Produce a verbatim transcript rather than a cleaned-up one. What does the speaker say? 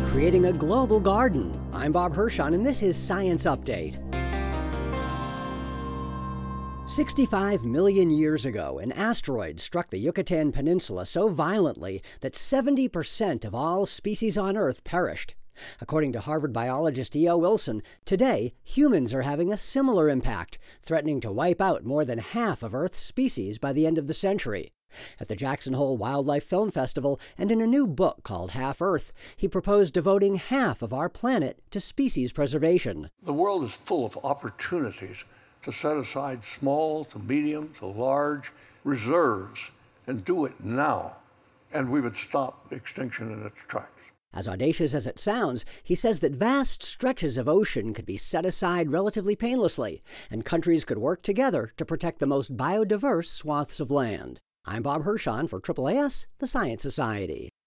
creating a global garden. I'm Bob Hirschon, and this is Science Update. sixty-five million years ago, an asteroid struck the Yucatan Peninsula so violently that seventy percent of all species on Earth perished. According to Harvard biologist E O Wilson, today humans are having a similar impact, threatening to wipe out more than half of Earth's species by the end of the century. At the Jackson Hole Wildlife Film Festival and in a new book called Half Earth, he proposed devoting half of our planet to species preservation. The world is full of opportunities to set aside small to medium to large reserves and do it now, and we would stop extinction in its tracks. As audacious as it sounds, he says that vast stretches of ocean could be set aside relatively painlessly, and countries could work together to protect the most biodiverse swaths of land. I'm Bob Hirschon for A A A S, the Science Society.